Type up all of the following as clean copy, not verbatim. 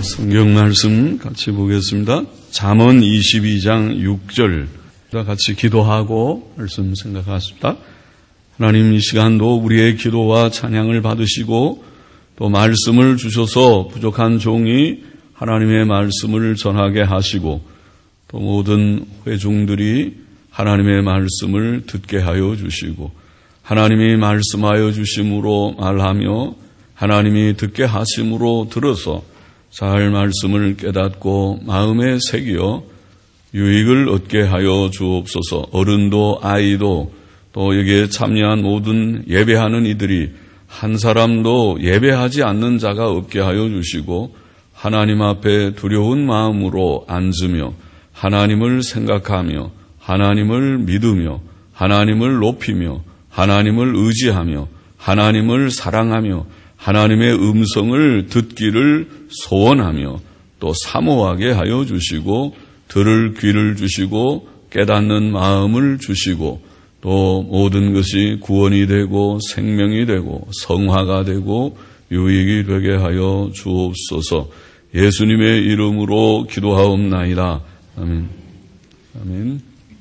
성경 말씀 같이 보겠습니다. 잠언 22장 6절 같이 기도하고 말씀 생각하십니다. 하나님, 이 시간도 우리의 기도와 찬양을 받으시고 또 말씀을 주셔서 부족한 종이 하나님의 말씀을 전하게 하시고 또 모든 회중들이 하나님의 말씀을 듣게 하여 주시고 하나님이 말씀하여 주심으로 말하며 하나님이 듣게 하심으로 들어서 잘 말씀을 깨닫고 마음에 새기어 유익을 얻게 하여 주옵소서. 어른도 아이도 또 여기에 참여한 모든 예배하는 이들이 한 사람도 예배하지 않는 자가 없게 하여 주시고 하나님 앞에 두려운 마음으로 앉으며 하나님을 생각하며 하나님을 믿으며 하나님을 높이며 하나님을 의지하며 하나님을 사랑하며 하나님의 음성을 듣기를 소원하며 또 사모하게 하여 주시고 들을 귀를 주시고 깨닫는 마음을 주시고 또 모든 것이 구원이 되고 생명이 되고 성화가 되고 유익이 되게 하여 주옵소서. 예수님의 이름으로 기도하옵나이다. 아멘. 아멘.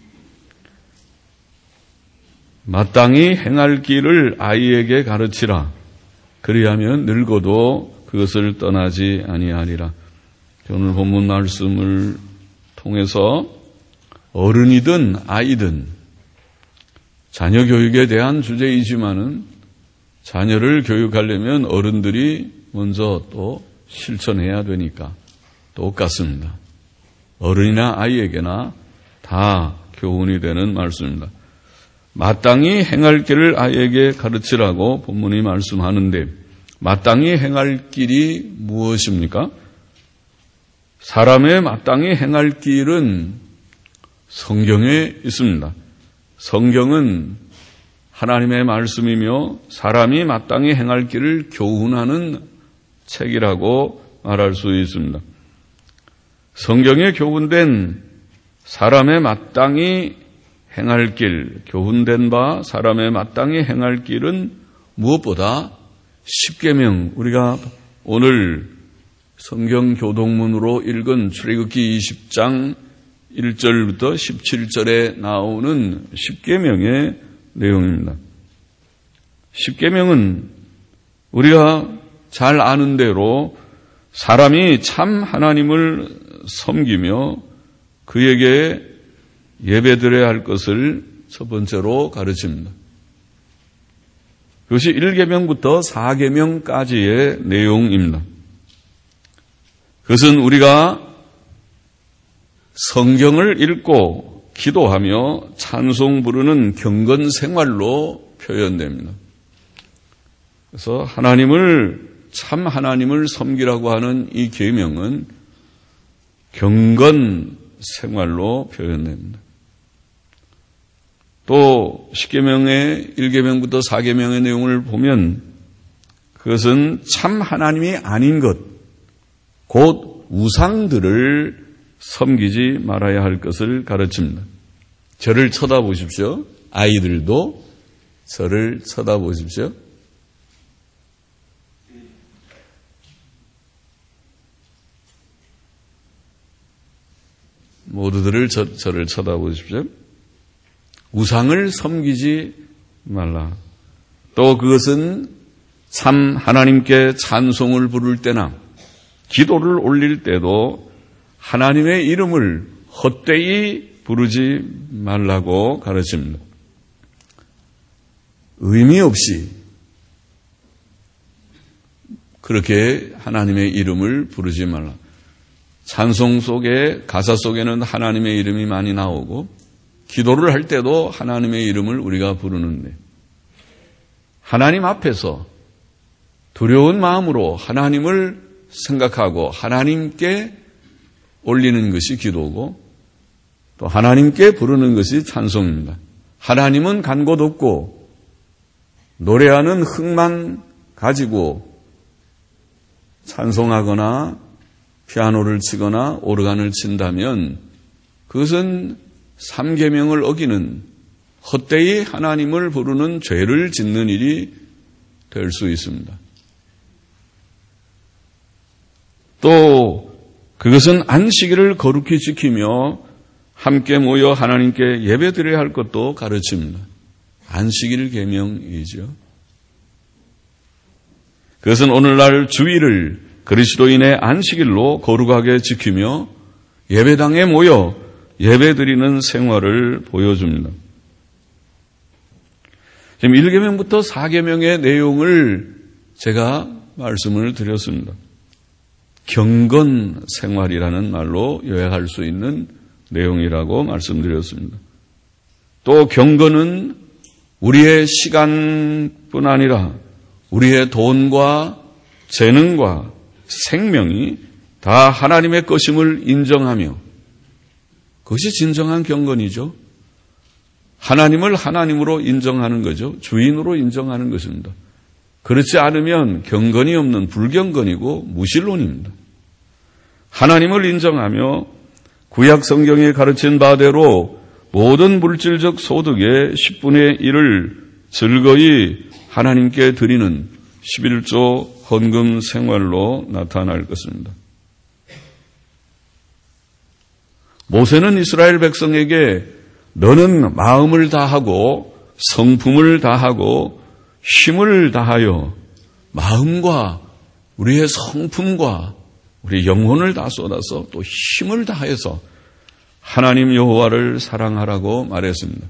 마땅히 행할 길을 아이에게 가르치라. 그리하면 늙어도 그것을 떠나지 아니하리라. 오늘 본문 말씀을 통해서 어른이든 아이든 자녀 교육에 대한 주제이지만은 자녀를 교육하려면 어른들이 먼저 또 실천해야 되니까 똑같습니다. 어른이나 아이에게나 다 교훈이 되는 말씀입니다. 마땅히 행할 길을 아이에게 가르치라고 본문이 말씀하는데 마땅히 행할 길이 무엇입니까? 사람의 마땅히 행할 길은 성경에 있습니다. 성경은 하나님의 말씀이며 사람이 마땅히 행할 길을 교훈하는 책이라고 말할 수 있습니다. 성경에 교훈된 사람의 마땅히 행할 길, 교훈된 바 사람의 마땅히 행할 길은 무엇보다 십계명, 우리가 오늘 성경 교동문으로 읽은 출애굽기 20장 1절부터 17절에 나오는 십계명의 내용입니다. 십계명은 우리가 잘 아는 대로 사람이 참 하나님을 섬기며 그에게 예배드려야 할 것을 첫 번째로 가르칩니다. 그것이 1계명부터 4계명까지의 내용입니다. 그것은 우리가 성경을 읽고 기도하며 찬송 부르는 경건 생활로 표현됩니다. 그래서 참 하나님을 섬기라고 하는 이 계명은 경건 생활로 표현됩니다. 또 10계명의 1계명부터 4계명의 내용을 보면 그것은 참 하나님이 아닌 것, 곧 우상들을 섬기지 말아야 할 것을 가르칩니다. 저를 쳐다보십시오. 아이들도 저를 쳐다보십시오. 모두들을 저를 쳐다보십시오. 우상을 섬기지 말라. 또 그것은 참 하나님께 찬송을 부를 때나 기도를 올릴 때도 하나님의 이름을 헛되이 부르지 말라고 가르칩니다. 의미 없이 그렇게 하나님의 이름을 부르지 말라. 찬송 속에 가사 속에는 하나님의 이름이 많이 나오고 기도를 할 때도 하나님의 이름을 우리가 부르는데 하나님 앞에서 두려운 마음으로 하나님을 생각하고 하나님께 올리는 것이 기도고 또 하나님께 부르는 것이 찬송입니다. 하나님은 간 곳 없고 노래하는 흥만 가지고 찬송하거나 피아노를 치거나 오르간을 친다면 그것은 3계명을 어기는 헛되이 하나님을 부르는 죄를 짓는 일이 될 수 있습니다. 또 그것은 안식일을 거룩히 지키며 함께 모여 하나님께 예배드려야 할 것도 가르칩니다. 안식일 계명이죠. 그것은 오늘날 주일을 그리스도인의 안식일로 거룩하게 지키며 예배당에 모여 예배드리는 생활을 보여줍니다. 지금 1계명부터 4계명의 내용을 제가 말씀을 드렸습니다. 경건 생활이라는 말로 요약할 수 있는 내용이라고 말씀드렸습니다. 또 경건은 우리의 시간뿐 아니라 우리의 돈과 재능과 생명이 다 하나님의 것임을 인정하며 그것이 진정한 경건이죠. 하나님을 하나님으로 인정하는 거죠. 주인으로 인정하는 것입니다. 그렇지 않으면 경건이 없는 불경건이고 무신론입니다. 하나님을 인정하며 구약 성경에 가르친 바대로 모든 물질적 소득의 10분의 1을 즐거이 하나님께 드리는 11조 헌금 생활로 나타날 것입니다. 모세는 이스라엘 백성에게 너는 마음을 다하고 성품을 다하고 힘을 다하여 마음과 우리의 성품과 우리 영혼을 다 쏟아서 또 힘을 다해서 하나님 여호와를 사랑하라고 말했습니다.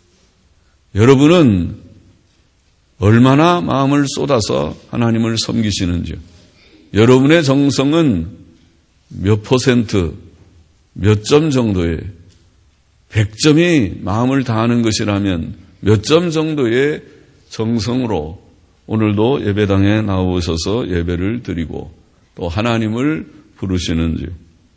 여러분은 얼마나 마음을 쏟아서 하나님을 섬기시는지요? 여러분의 정성은 몇 퍼센트, 몇 점 정도의 100점이 마음을 다하는 것이라면 몇 점 정도의 정성으로 오늘도 예배당에 나오셔서 예배를 드리고 또 하나님을 부르시는지요?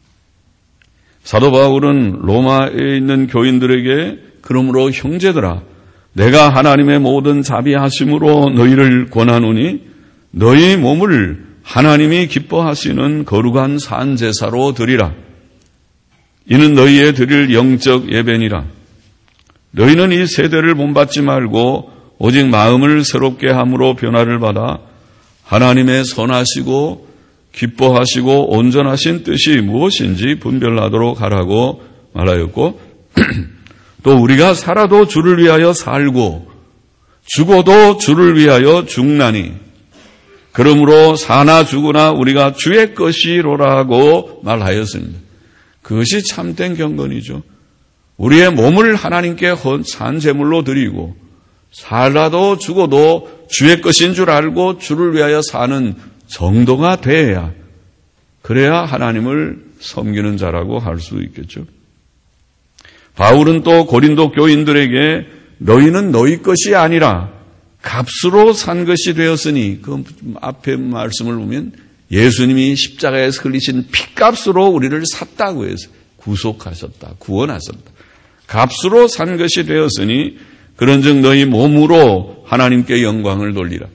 사도 바울은 로마에 있는 교인들에게 그러므로 형제들아 내가 하나님의 모든 자비하심으로 너희를 권하노니 너희 몸을 하나님이 기뻐하시는 거룩한 산제사로 드리라. 이는 너희의 드릴 영적 예배니라. 너희는 이 세대를 본받지 말고 오직 마음을 새롭게 함으로 변화를 받아 하나님의 선하시고 기뻐하시고 온전하신 뜻이 무엇인지 분별하도록 하라고 말하였고 또 우리가 살아도 주를 위하여 살고 죽어도 주를 위하여 죽나니 그러므로 사나 죽으나 우리가 주의 것이로라 하고 말하였습니다. 그것이 참된 경건이죠. 우리의 몸을 하나님께 산 제물로 드리고 살아도 죽어도 주의 것인 줄 알고 주를 위하여 사는 정도가 돼야 그래야 하나님을 섬기는 자라고 할 수 있겠죠. 바울은 또 고린도 교인들에게 너희는 너희 것이 아니라 값으로 산 것이 되었으니 그 앞에 말씀을 보면 예수님이 십자가에서 흘리신 피값으로 우리를 샀다고 해서 구속하셨다, 구원하셨다. 값으로 산 것이 되었으니 그런즉 너희 몸으로 하나님께 영광을 돌리라.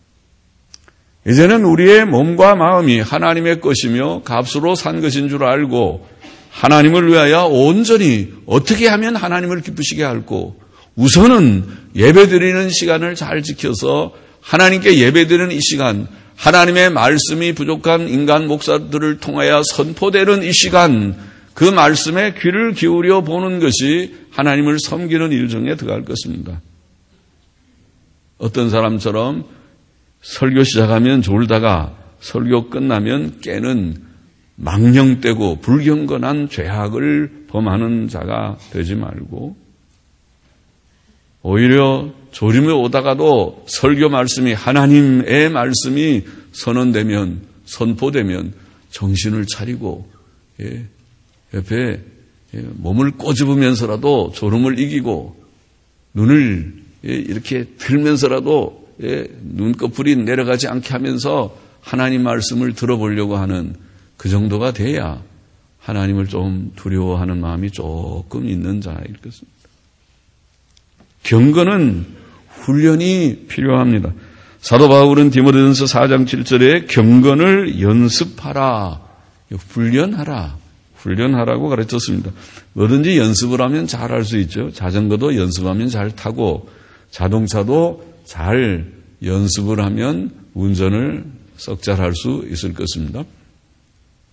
이제는 우리의 몸과 마음이 하나님의 것이며 값으로 산 것인 줄 알고 하나님을 위하여 온전히 어떻게 하면 하나님을 기쁘시게 할고 우선은 예배드리는 시간을 잘 지켜서 하나님께 예배드리는 이 시간 하나님의 말씀이 부족한 인간 목사들을 통하여 선포되는 이 시간 그 말씀에 귀를 기울여 보는 것이 하나님을 섬기는 일 중에 들어갈 것입니다. 어떤 사람처럼 설교 시작하면 졸다가 설교 끝나면 깨는 망령되고 불경건한 죄악을 범하는 자가 되지 말고 오히려 졸음에 오다가도 설교 말씀이 하나님의 말씀이 선언되면 선포되면 정신을 차리고 옆에 몸을 꼬집으면서라도 졸음을 이기고 눈을 이렇게 들면서라도 눈꺼풀이 내려가지 않게 하면서 하나님 말씀을 들어보려고 하는 그 정도가 돼야 하나님을 좀 두려워하는 마음이 조금 있는 자일 것입니다. 경건은 훈련이 필요합니다. 사도 바울은 디모데전서 4장 7절에 경건을 연습하라, 훈련하라고 가르쳤습니다. 뭐든지 연습을 하면 잘할 수 있죠. 자전거도 연습하면 잘 타고 자동차도 잘 연습을 하면 운전을 썩 잘할 수 있을 것입니다.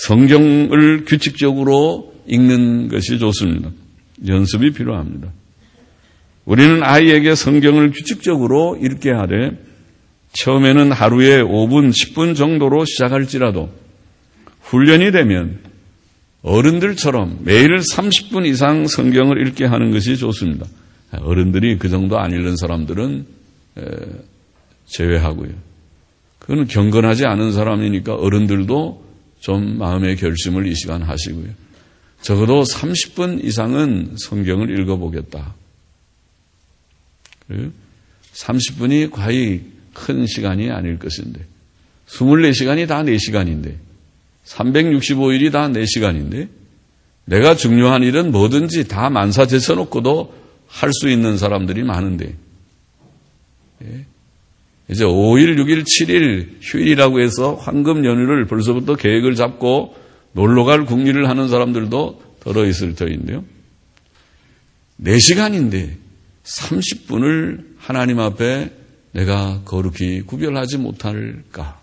성경을 규칙적으로 읽는 것이 좋습니다. 연습이 필요합니다. 우리는 아이에게 성경을 규칙적으로 읽게 하되 처음에는 하루에 5분, 10분 정도로 시작할지라도 훈련이 되면 어른들처럼 매일 30분 이상 성경을 읽게 하는 것이 좋습니다. 어른들이 그 정도 안 읽는 사람들은 제외하고요. 그건 경건하지 않은 사람이니까 어른들도 좀 마음의 결심을 이 시간 하시고요. 적어도 30분 이상은 성경을 읽어보겠다. 30분이 과히 큰 시간이 아닐 것인데 24시간이 다 4시간인데 365일이 다 4시간인데 내가 중요한 일은 뭐든지 다 만사 제쳐놓고도 할 수 있는 사람들이 많은데 이제 5일, 6일, 7일 휴일이라고 해서 황금 연휴를 벌써부터 계획을 잡고 놀러갈 궁리를 하는 사람들도 들어있을 터인데요. 4시간인데 30분을 하나님 앞에 내가 거룩히 구별하지 못할까?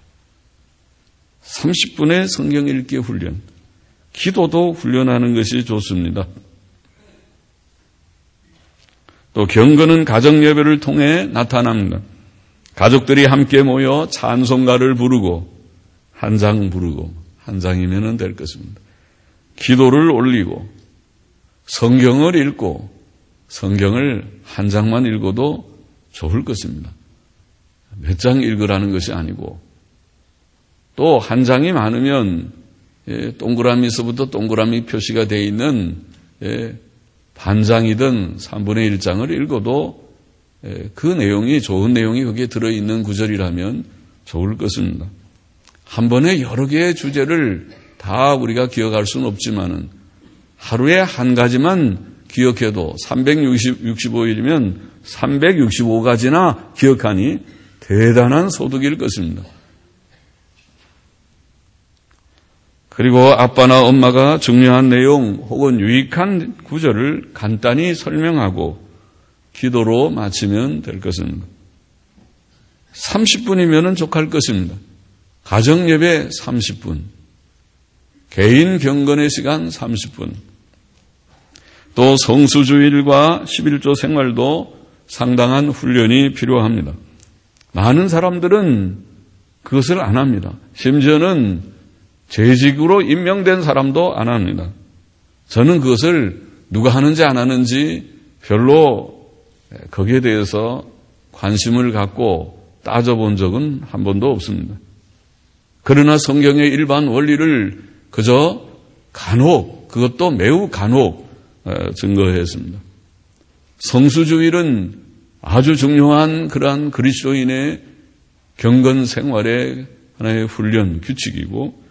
30분의 성경 읽기 훈련, 기도도 훈련하는 것이 좋습니다. 또 경건은 가정 예배를 통해 나타납니다. 가족들이 함께 모여 찬송가를 부르고 한 장 부르고 한 장이면 될 것입니다. 기도를 올리고 성경을 읽고 성경을 한 장만 읽어도 좋을 것입니다. 몇 장 읽으라는 것이 아니고 또 한 장이 많으면 동그라미에서부터 동그라미 표시가 되어 있는 반장이든 3분의 1장을 읽어도 그 내용이 좋은 내용이 거기에 들어있는 구절이라면 좋을 것입니다. 한 번에 여러 개의 주제를 다 우리가 기억할 수는 없지만은 하루에 한 가지만 기억해도 365일이면 365가지나 기억하니 대단한 소득일 것입니다. 그리고 아빠나 엄마가 중요한 내용 혹은 유익한 구절을 간단히 설명하고 기도로 마치면 될 것입니다. 30분이면 족할 것입니다. 가정예배 30분, 개인 경건의 시간 30분, 또 성수주일과 11조 생활도 상당한 훈련이 필요합니다. 많은 사람들은 그것을 안 합니다. 심지어는 재직으로 임명된 사람도 안 합니다. 저는 그것을 누가 하는지 안 하는지 별로 거기에 대해서 관심을 갖고 따져본 적은 한 번도 없습니다. 그러나 성경의 일반 원리를 그저 간혹, 그것도 매우 간혹 증거했습니다. 성수주일은 아주 중요한 그러한 그리스도인의 경건 생활의 하나의 훈련, 규칙이고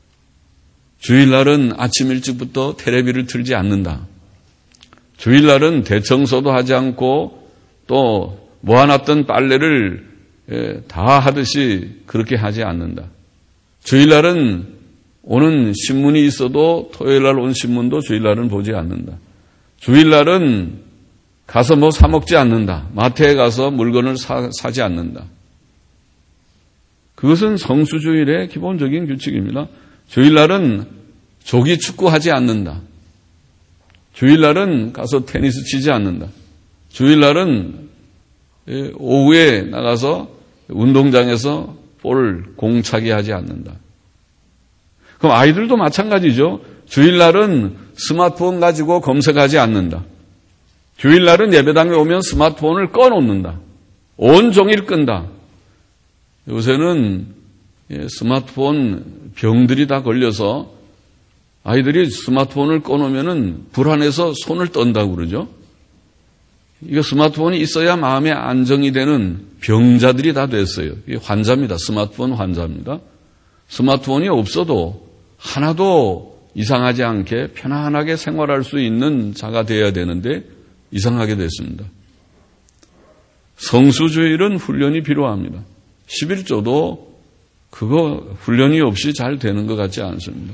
주일날은 아침 일찍부터 테레비를 틀지 않는다. 주일날은 대청소도 하지 않고 또 모아놨던 빨래를 다 하듯이 그렇게 하지 않는다. 주일날은 오는 신문이 있어도 토요일날 온 신문도 주일날은 보지 않는다. 주일날은 가서 뭐 사 먹지 않는다. 마트에 가서 물건을 사지 않는다. 그것은 성수주일의 기본적인 규칙입니다. 주일날은 조기 축구하지 않는다. 주일날은 가서 테니스 치지 않는다. 주일날은 오후에 나가서 운동장에서 공차기 하지 않는다. 그럼 아이들도 마찬가지죠. 주일날은 스마트폰 가지고 검색하지 않는다. 주일날은 예배당에 오면 스마트폰을 꺼놓는다. 온종일 끈다. 요새는 스마트폰 병들이 다 걸려서 아이들이 스마트폰을 꺼놓으면 불안해서 손을 떤다고 그러죠. 이거 스마트폰이 있어야 마음의 안정이 되는 병자들이 다 됐어요. 이게 환자입니다. 스마트폰 환자입니다. 스마트폰이 없어도 하나도 이상하지 않게 편안하게 생활할 수 있는 자가 되어야 되는데 이상하게 됐습니다. 성수주일은 훈련이 필요합니다. 11조도 그거 훈련이 없이 잘 되는 것 같지 않습니다.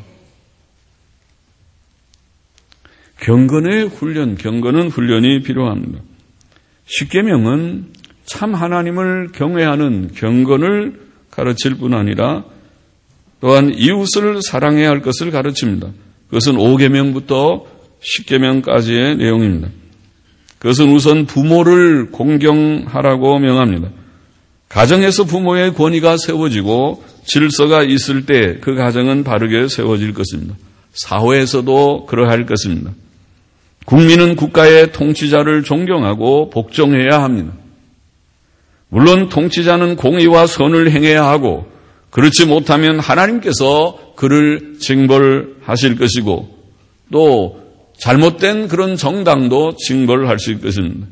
경건의 훈련, 경건은 훈련이 필요합니다. 십계명은 참 하나님을 경외하는 경건을 가르칠 뿐 아니라 또한 이웃을 사랑해야 할 것을 가르칩니다. 그것은 5계명부터 10계명까지의 내용입니다. 그것은 우선 부모를 공경하라고 명합니다. 가정에서 부모의 권위가 세워지고 질서가 있을 때 그 가정은 바르게 세워질 것입니다. 사회에서도 그러할 것입니다. 국민은 국가의 통치자를 존경하고 복종해야 합니다. 물론 통치자는 공의와 선을 행해야 하고 그렇지 못하면 하나님께서 그를 징벌하실 것이고 또 잘못된 그런 정당도 징벌하실 것입니다.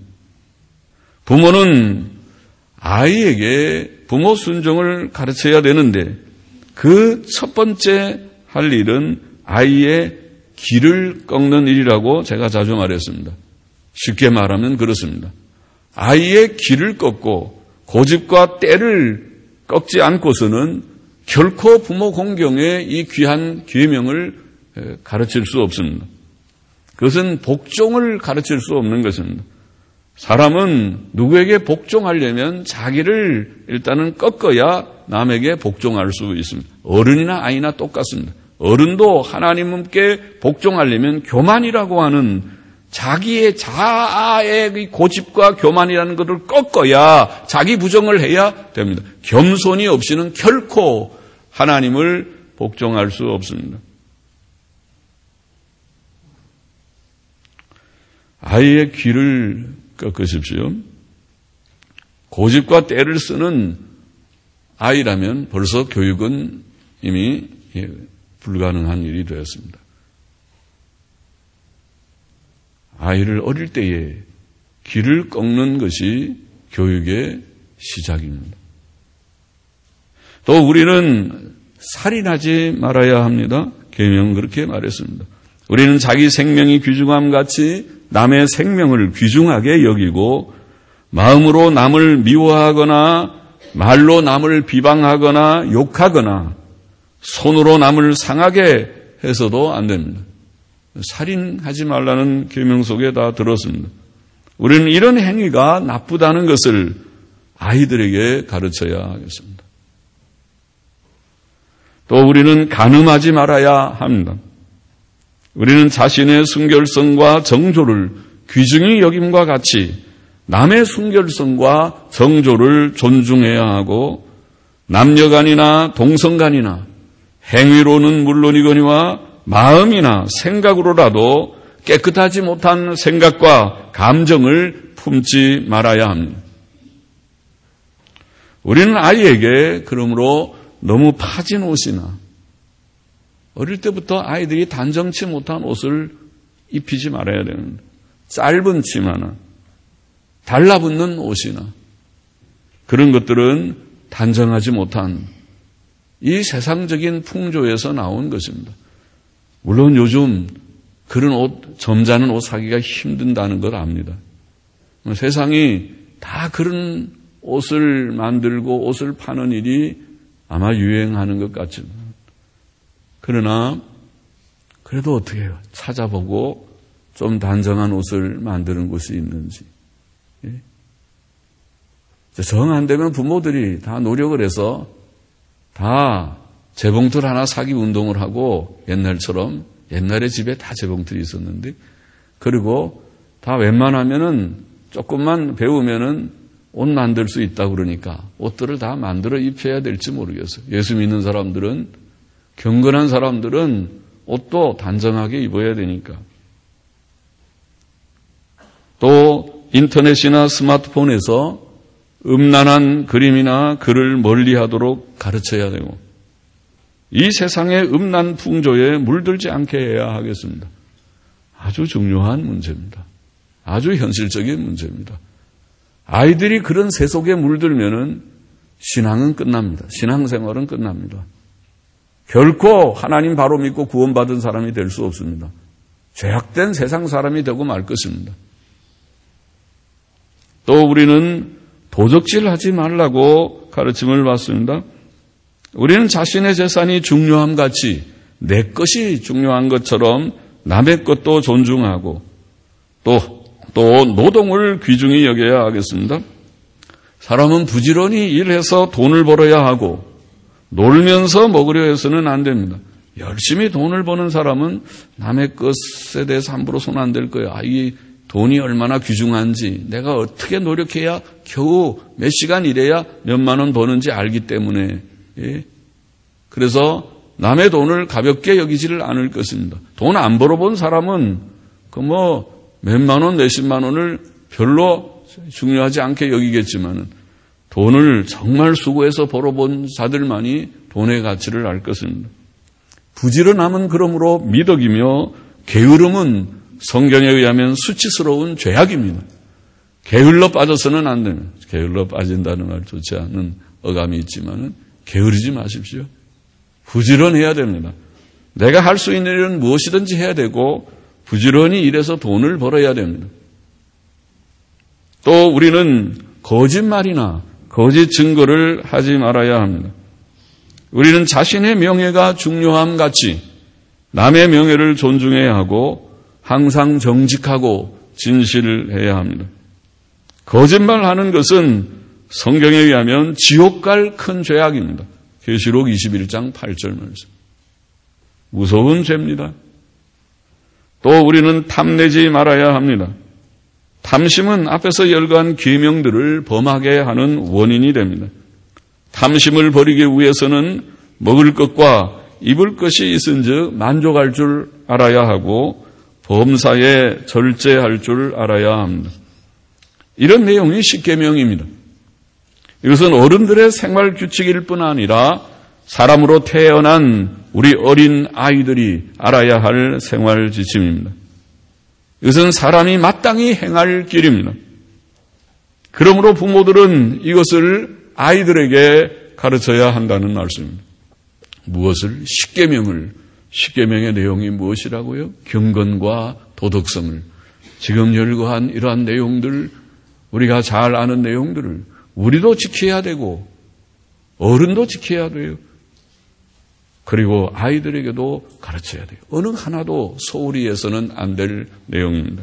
부모는 아이에게 부모 순종을 가르쳐야 되는데 그 첫 번째 할 일은 아이의 길을 꺾는 일이라고 제가 자주 말했습니다. 쉽게 말하면 그렇습니다. 아이의 길을 꺾고 고집과 때를 꺾지 않고서는 결코 부모 공경의 이 귀한 계명을 가르칠 수 없습니다. 그것은 복종을 가르칠 수 없는 것입니다. 사람은 누구에게 복종하려면 자기를 일단은 꺾어야 남에게 복종할 수 있습니다. 어른이나 아이나 똑같습니다. 어른도 하나님께 복종하려면 교만이라고 하는 자기의 자아의 고집과 교만이라는 것을 꺾어야 자기 부정을 해야 됩니다. 겸손이 없이는 결코 하나님을 복종할 수 없습니다. 아이의 귀를 꺾으십시오. 고집과 때를 쓰는 아이라면 벌써 교육은 이미 불가능한 일이 되었습니다. 아이를 어릴 때에 귀를 꺾는 것이 교육의 시작입니다. 또 우리는 살인하지 말아야 합니다. 계명은 그렇게 말했습니다. 우리는 자기 생명이 귀중함 같이 남의 생명을 귀중하게 여기고 마음으로 남을 미워하거나 말로 남을 비방하거나 욕하거나 손으로 남을 상하게 해서도 안 됩니다. 살인하지 말라는 계명 속에 다 들었습니다. 우리는 이런 행위가 나쁘다는 것을 아이들에게 가르쳐야 하겠습니다. 또 우리는 간음하지 말아야 합니다. 우리는 자신의 순결성과 정조를 귀중히 여김과 같이 남의 순결성과 정조를 존중해야 하고 남녀간이나 동성간이나 행위로는 물론이거니와 마음이나 생각으로라도 깨끗하지 못한 생각과 감정을 품지 말아야 합니다. 우리는 아이에게 그러므로 너무 파진 옷이나 어릴 때부터 아이들이 단정치 못한 옷을 입히지 말아야 됩니다. 짧은 치마나 달라붙는 옷이나 그런 것들은 단정하지 못한 이 세상적인 풍조에서 나온 것입니다. 물론 요즘 그런 옷, 점잖은 옷 사기가 힘든다는 걸 압니다. 세상이 다 그런 옷을 만들고 옷을 파는 일이 아마 유행하는 것 같지만 그러나 그래도 어떻게 해요? 찾아보고 좀 단정한 옷을 만드는 곳이 있는지. 정 안 되면 부모들이 다 노력을 해서 다 재봉틀 하나 사기 운동을 하고 옛날처럼 옛날에 집에 다 재봉틀이 있었는데 그리고 다 웬만하면은 조금만 배우면은 옷 만들 수 있다고 그러니까 옷들을 다 만들어 입혀야 될지 모르겠어요. 예수 믿는 사람들은 경건한 사람들은 옷도 단정하게 입어야 되니까. 또 인터넷이나 스마트폰에서 음란한 그림이나 글을 멀리하도록 가르쳐야 되고 이 세상의 음란 풍조에 물들지 않게 해야 하겠습니다. 아주 중요한 문제입니다. 아주 현실적인 문제입니다. 아이들이 그런 세 속에 물들면은 신앙은 끝납니다. 신앙생활은 끝납니다. 결코 하나님 바로 믿고 구원받은 사람이 될 수 없습니다. 죄악된 세상 사람이 되고 말 것입니다. 또 우리는 도적질하지 말라고 가르침을 받습니다. 우리는 자신의 재산이 중요함 같이 내 것이 중요한 것처럼 남의 것도 존중하고 또 노동을 귀중히 여겨야 하겠습니다. 사람은 부지런히 일해서 돈을 벌어야 하고 놀면서 먹으려 해서는 안 됩니다. 열심히 돈을 버는 사람은 남의 것에 대해서 함부로 손 안 댈 거예요. 이 돈이 얼마나 귀중한지, 내가 어떻게 노력해야 겨우 몇 시간 일해야 몇만 원 버는지 알기 때문에, 그래서 남의 돈을 가볍게 여기지를 않을 것입니다. 돈 안 벌어본 사람은 몇만 원, 몇십만 원을 별로 중요하지 않게 여기겠지만 돈을 정말 수고해서 벌어본 자들만이 돈의 가치를 알 것입니다. 부지런함은 그러므로 미덕이며 게으름은 성경에 의하면 수치스러운 죄악입니다. 게을러 빠져서는 안 됩니다. 게을러 빠진다는 말 좋지 않은 어감이 있지만 게으르지 마십시오. 부지런해야 됩니다. 내가 할 수 있는 일은 무엇이든지 해야 되고 부지런히 일해서 돈을 벌어야 됩니다. 또 우리는 거짓말이나 거짓 증거를 하지 말아야 합니다. 우리는 자신의 명예가 중요함 같이 남의 명예를 존중해야 하고 항상 정직하고 진실해야 합니다. 거짓말하는 것은 성경에 의하면 지옥 갈 큰 죄악입니다. 계시록 21장 8절 말씀. 무서운 죄입니다. 또 우리는 탐내지 말아야 합니다. 탐심은 앞에서 열거한 계명들을 범하게 하는 원인이 됩니다. 탐심을 버리기 위해서는 먹을 것과 입을 것이 있은즉 만족할 줄 알아야 하고 범사에 절제할 줄 알아야 합니다. 이런 내용이 십계명입니다. 이것은 어른들의 생활 규칙일 뿐 아니라 사람으로 태어난 우리 어린 아이들이 알아야 할 생활 지침입니다. 이것은 사람이 마땅히 행할 길입니다. 그러므로 부모들은 이것을 아이들에게 가르쳐야 한다는 말씀입니다. 무엇을? 십계명의 내용이 무엇이라고요? 경건과 도덕성을. 지금 열거한 이러한 내용들, 우리가 잘 아는 내용들을 우리도 지켜야 되고 어른도 지켜야 돼요. 그리고 아이들에게도 가르쳐야 돼요. 어느 하나도 소홀히 해서는 안 될 내용입니다.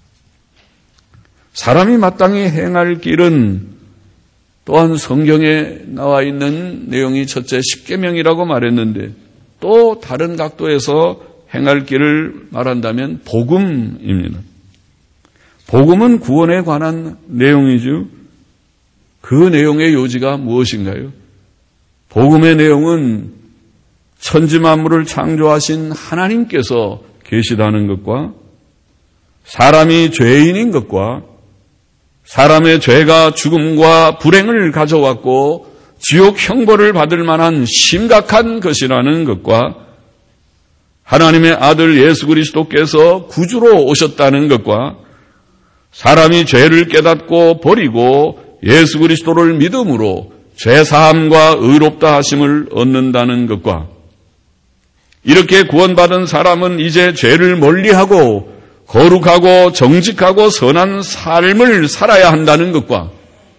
사람이 마땅히 행할 길은 또한 성경에 나와 있는 내용이 첫째 십계명이라고 말했는데 또 다른 각도에서 행할 길을 말한다면 복음입니다. 복음은 구원에 관한 내용이죠. 그 내용의 요지가 무엇인가요? 복음의 내용은 천지 만물을 창조하신 하나님께서 계시다는 것과 사람이 죄인인 것과 사람의 죄가 죽음과 불행을 가져왔고 지옥 형벌을 받을 만한 심각한 것이라는 것과 하나님의 아들 예수 그리스도께서 구주로 오셨다는 것과 사람이 죄를 깨닫고 버리고 예수 그리스도를 믿음으로 죄사함과 의롭다 하심을 얻는다는 것과 이렇게 구원받은 사람은 이제 죄를 멀리하고 거룩하고 정직하고 선한 삶을 살아야 한다는 것과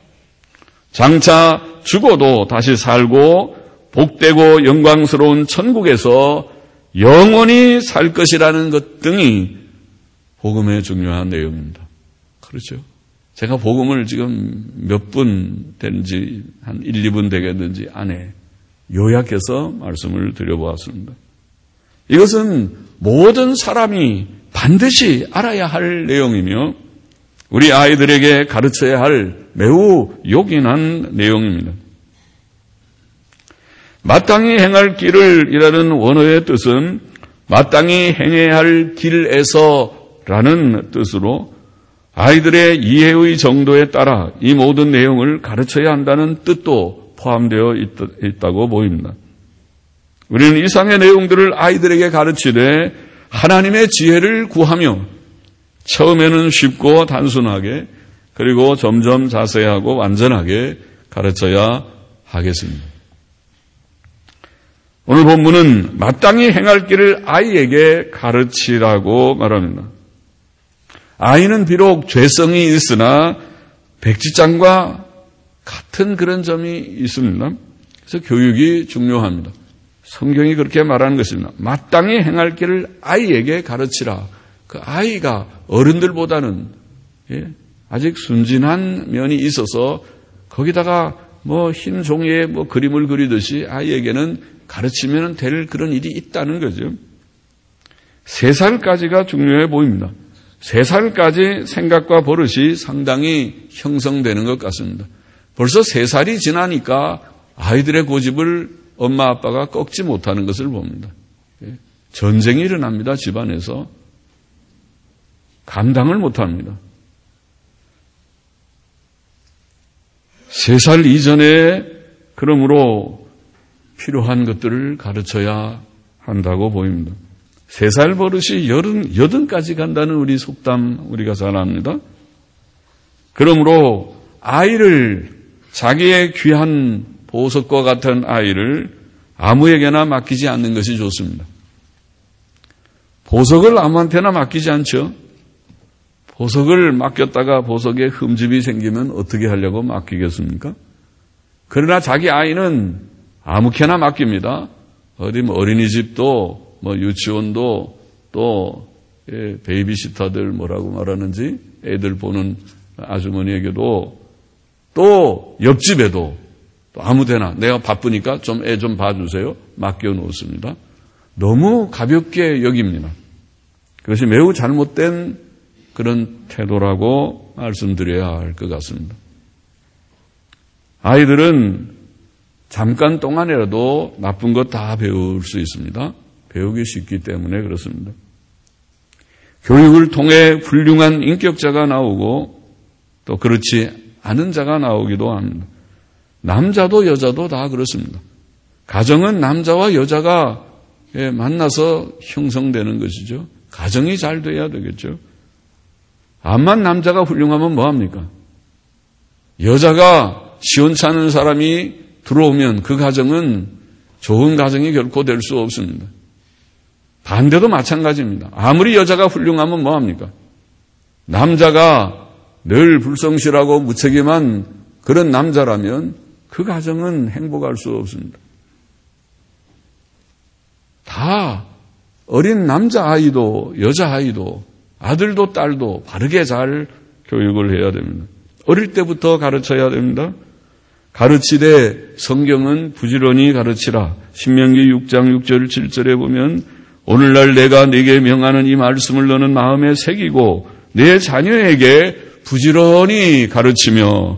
장차 죽어도 다시 살고 복되고 영광스러운 천국에서 영원히 살 것이라는 것 등이 복음의 중요한 내용입니다. 그렇죠? 제가 복음을 지금 몇 분 되는지 한 1, 2분 되겠는지 안에 요약해서 말씀을 드려보았습니다. 이것은 모든 사람이 반드시 알아야 할 내용이며 우리 아이들에게 가르쳐야 할 매우 요긴한 내용입니다. 마땅히 행할 길을 이라는 원어의 뜻은 마땅히 행해야 할 길에서라는 뜻으로 아이들의 이해의 정도에 따라 이 모든 내용을 가르쳐야 한다는 뜻도 포함되어 있다고 보입니다. 우리는 이상의 내용들을 아이들에게 가르치되 하나님의 지혜를 구하며 처음에는 쉽고 단순하게 그리고 점점 자세하고 완전하게 가르쳐야 하겠습니다. 오늘 본문은 마땅히 행할 길을 아이에게 가르치라고 말합니다. 아이는 비록 죄성이 있으나 백지장과 같은 그런 점이 있습니다. 그래서 교육이 중요합니다. 성경이 그렇게 말하는 것입니다. 마땅히 행할 길을 아이에게 가르치라. 그 아이가 어른들보다는 아직 순진한 면이 있어서 거기다가 흰 종이에 그림을 그리듯이 아이에게는 가르치면 될 그런 일이 있다는 거죠. 3살까지가 중요해 보입니다. 3살까지 생각과 버릇이 상당히 형성되는 것 같습니다. 벌써 3살이 지나니까 아이들의 고집을 엄마 아빠가 꺾지 못하는 것을 봅니다. 전쟁이 일어납니다. 집안에서. 감당을 못합니다. 3살 이전에 그러므로 필요한 것들을 가르쳐야 한다고 보입니다. 3살 버릇이 80까지 간다는 우리 속담 우리가 잘 압니다. 그러므로 아이를, 자기의 귀한 보석과 같은 아이를 아무에게나 맡기지 않는 것이 좋습니다. 보석을 아무한테나 맡기지 않죠. 보석을 맡겼다가 보석에 흠집이 생기면 어떻게 하려고 맡기겠습니까? 그러나 자기 아이는 아무렇게나 맡깁니다. 어디 어린이집도 유치원도 또 베이비시터들 뭐라고 말하는지 애들 보는 아주머니에게도 또 옆집에도 또 아무데나 내가 바쁘니까 좀 애 좀 봐주세요. 맡겨놓습니다. 너무 가볍게 여깁니다. 그것이 매우 잘못된 그런 태도라고 말씀드려야 할 것 같습니다. 아이들은 잠깐 동안이라도 나쁜 것 다 배울 수 있습니다. 배우기 쉽기 때문에 그렇습니다. 교육을 통해 훌륭한 인격자가 나오고 또 그렇지 않은 자가 나오기도 합니다. 남자도 여자도 다 그렇습니다. 가정은 남자와 여자가 만나서 형성되는 것이죠. 가정이 잘 돼야 되겠죠. 암만 남자가 훌륭하면 뭐합니까? 여자가 시원찮은 사람이 들어오면 그 가정은 좋은 가정이 결코 될 수 없습니다. 반대도 마찬가지입니다. 아무리 여자가 훌륭하면 뭐합니까? 남자가 늘 불성실하고 무책임한 그런 남자라면 그 가정은 행복할 수 없습니다. 다 어린 남자아이도 여자아이도 아들도 딸도 바르게 잘 교육을 해야 됩니다. 어릴 때부터 가르쳐야 됩니다. 가르치되 성경은 부지런히 가르치라. 신명기 6장 6절 7절에 보면 오늘날 내가 네게 명하는 이 말씀을 너는 마음에 새기고 내 자녀에게 부지런히 가르치며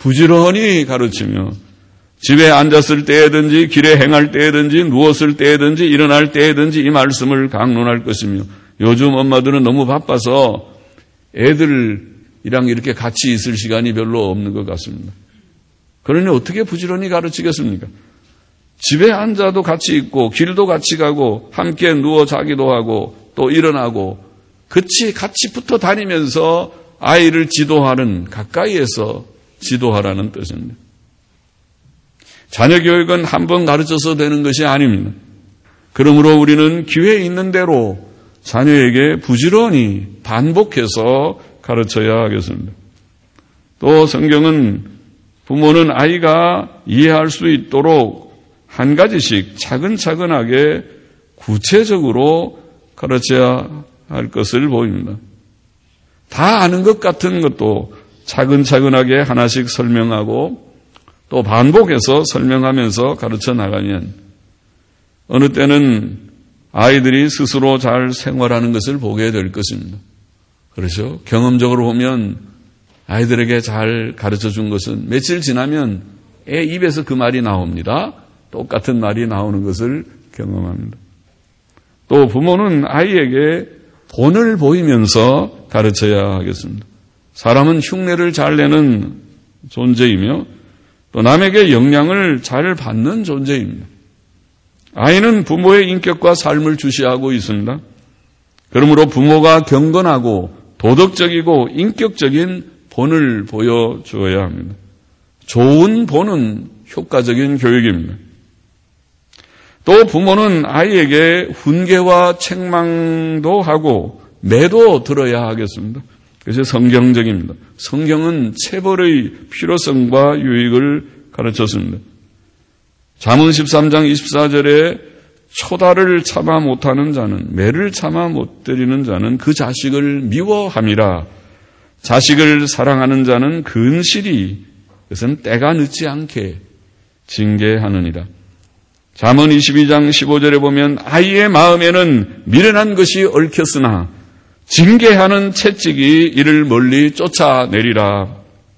집에 앉았을 때든지 길에 행할 때든지 누웠을 때든지 일어날 때든지 이 말씀을 강론할 것이며 요즘 엄마들은 너무 바빠서 애들이랑 이렇게 같이 있을 시간이 별로 없는 것 같습니다. 그러니 어떻게 부지런히 가르치겠습니까? 집에 앉아도 같이 있고 길도 같이 가고 함께 누워 자기도 하고 또 일어나고 같이 붙어 다니면서 아이를 지도하는 가까이에서 지도하라는 뜻입니다. 자녀 교육은 한 번 가르쳐서 되는 것이 아닙니다. 그러므로 우리는 기회 있는 대로 자녀에게 부지런히 반복해서 가르쳐야 하겠습니다. 또 성경은 부모는 아이가 이해할 수 있도록 한 가지씩 차근차근하게 구체적으로 가르쳐야 할 것을 보입니다. 다 아는 것 같은 것도 차근차근하게 하나씩 설명하고 또 반복해서 설명하면서 가르쳐 나가면 어느 때는 아이들이 스스로 잘 생활하는 것을 보게 될 것입니다. 그렇죠? 경험적으로 보면 아이들에게 잘 가르쳐 준 것은 며칠 지나면 애 입에서 그 말이 나옵니다. 똑같은 말이 나오는 것을 경험합니다. 또 부모는 아이에게 본을 보이면서 가르쳐야 하겠습니다. 사람은 흉내를 잘 내는 존재이며 또 남에게 영향을 잘 받는 존재입니다. 아이는 부모의 인격과 삶을 주시하고 있습니다. 그러므로 부모가 경건하고 도덕적이고 인격적인 본을 보여주어야 합니다. 좋은 본은 효과적인 교육입니다. 또 부모는 아이에게 훈계와 책망도 하고 매도 들어야 하겠습니다. 그것이 성경적입니다. 성경은 체벌의 필요성과 유익을 가르쳤습니다. 잠언 13장 24절에 초다를 참아 못하는 자는 매를 참아 못 때리는 자는 그 자식을 미워함이라. 자식을 사랑하는 자는 근실이 그것은 때가 늦지 않게 징계하느니라. 잠언 22장 15절에 보면 아이의 마음에는 미련한 것이 얽혔으나 징계하는 채찍이 이를 멀리 쫓아내리라.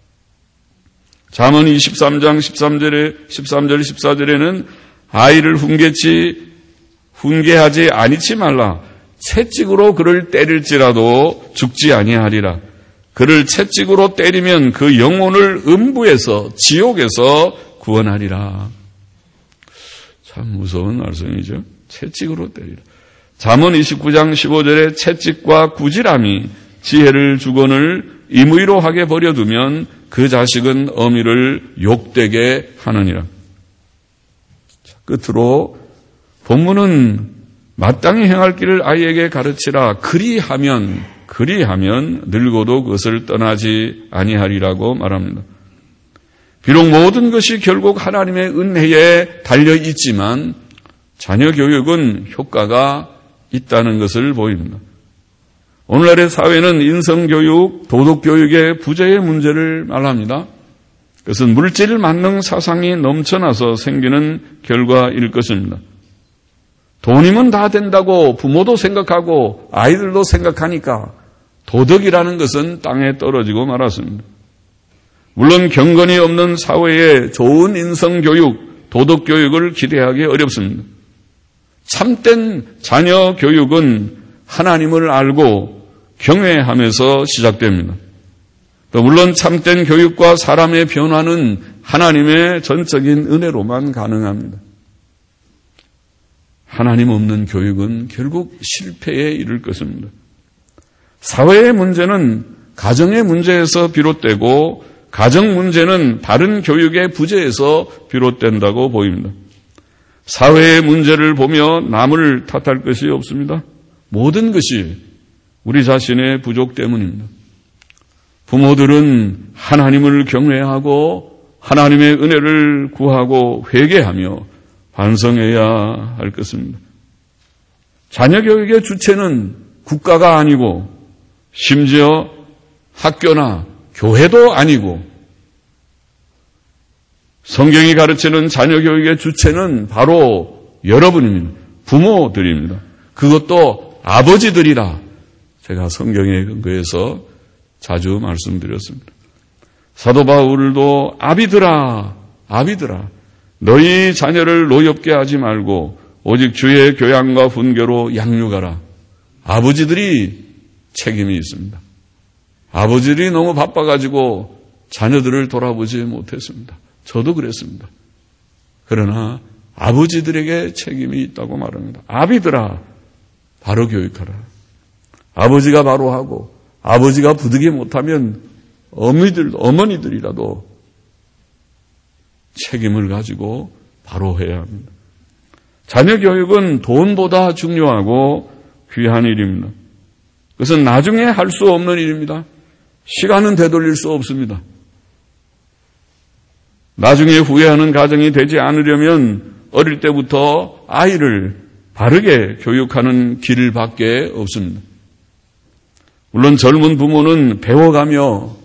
잠언 23장 13절 14절에는 아이를 훈계하지 아니치 말라. 채찍으로 그를 때릴지라도 죽지 아니하리라. 그를 채찍으로 때리면 그 영혼을 음부에서 지옥에서 구원하리라. 참 무서운 말씀이죠. 채찍으로 때리라. 잠언 29장 15절에 채찍과 구질함이 지혜를 주거늘 임의로 하게 버려두면 그 자식은 어미를 욕되게 하느니라. 끝으로 본문은 마땅히 행할 길을 아이에게 가르치라. 그리하면 늙어도 그것을 떠나지 아니하리라고 말합니다. 비록 모든 것이 결국 하나님의 은혜에 달려 있지만 자녀 교육은 효과가 있다는 것을 보입니다. 오늘날의 사회는 인성교육, 도덕교육의 부재의 문제를 말합니다. 그것은 물질 만능 사상이 넘쳐나서 생기는 결과일 것입니다. 돈이면 다 된다고 부모도 생각하고 아이들도 생각하니까 도덕이라는 것은 땅에 떨어지고 말았습니다. 물론 경건이 없는 사회에 좋은 인성교육, 도덕교육을 기대하기 어렵습니다. 참된 자녀 교육은 하나님을 알고 경외하면서 시작됩니다. 또 물론 참된 교육과 사람의 변화는 하나님의 전적인 은혜로만 가능합니다. 하나님 없는 교육은 결국 실패에 이를 것입니다. 사회의 문제는 가정의 문제에서 비롯되고 가정 문제는 바른 교육의 부재에서 비롯된다고 보입니다. 사회의 문제를 보며 남을 탓할 것이 없습니다. 모든 것이 우리 자신의 부족 때문입니다. 부모들은 하나님을 경외하고 하나님의 은혜를 구하고 회개하며 반성해야 할 것입니다. 자녀 교육의 주체는 국가가 아니고 심지어 학교나 교회도 아니고 성경이 가르치는 자녀 교육의 주체는 바로 여러분입니다. 부모들입니다. 그것도 아버지들이라 제가 성경에 근거해서 자주 말씀드렸습니다. 사도 바울도 아비들아 너희 자녀를 노엽게 하지 말고 오직 주의 교양과 훈계로 양육하라. 아버지들이 책임이 있습니다. 아버지들이 너무 바빠가지고 자녀들을 돌아보지 못했습니다. 저도 그랬습니다. 그러나 아버지들에게 책임이 있다고 말합니다. 아비들아 바로 교육하라. 아버지가 바로 하고 아버지가 부득이 못하면 어머니들이라도 책임을 가지고 바로 해야 합니다. 자녀 교육은 돈보다 중요하고 귀한 일입니다. 그것은 나중에 할 수 없는 일입니다. 시간은 되돌릴 수 없습니다. 나중에 후회하는 가정이 되지 않으려면 어릴 때부터 아이를 바르게 교육하는 길밖에 없습니다. 물론 젊은 부모는 배워가며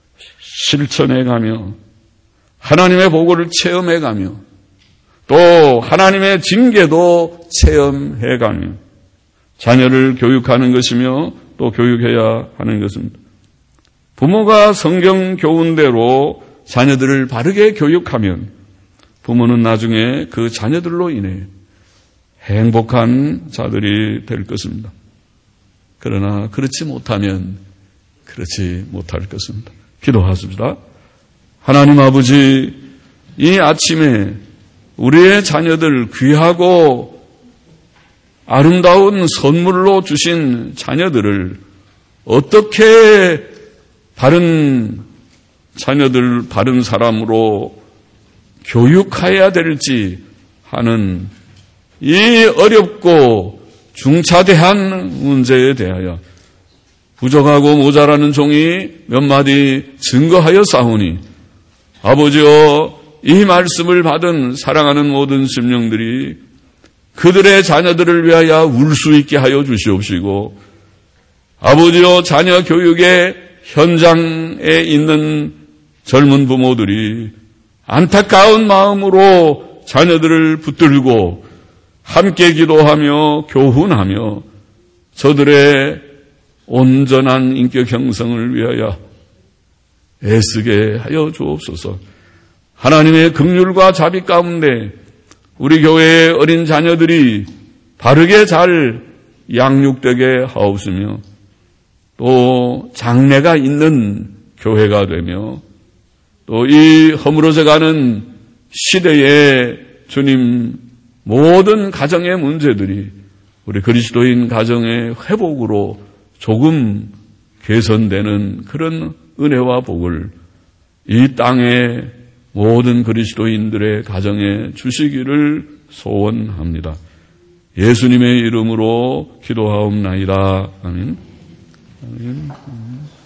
실천해가며 하나님의 보고를 체험해가며 또 하나님의 징계도 체험해가며 자녀를 교육하는 것이며 또 교육해야 하는 것입니다. 부모가 성경 교훈대로 자녀들을 바르게 교육하면 부모는 나중에 그 자녀들로 인해 행복한 자들이 될 것입니다. 그러나 그렇지 못하면 그렇지 못할 것입니다. 기도하십시다. 하나님 아버지, 이 아침에 우리의 자녀들 귀하고 아름다운 선물로 주신 자녀들을 어떻게 바른 자녀들, 바른 사람으로 교육해야 될지 하는 이 어렵고 중차대한 문제에 대하여 부족하고 모자라는 종이 몇 마디 증거하여 싸우니 아버지여, 이 말씀을 받은 사랑하는 모든 심령들이 그들의 자녀들을 위하여 울 수 있게 하여 주시옵시고, 아버지여, 자녀 교육의 현장에 있는 젊은 부모들이 안타까운 마음으로 자녀들을 붙들고 함께 기도하며 교훈하며 저들의 온전한 인격 형성을 위하여 애쓰게 하여 주옵소서. 하나님의 긍휼과 자비 가운데 우리 교회의 어린 자녀들이 바르게 잘 양육되게 하옵으며 또 장래가 있는 교회가 되며 또 이 허물어져 가는 시대에 주님 모든 가정의 문제들이 우리 그리스도인 가정의 회복으로 조금 개선되는 그런 은혜와 복을 이 땅의 모든 그리스도인들의 가정에 주시기를 소원합니다. 예수님의 이름으로 기도하옵나이다. 아멘. 아멘.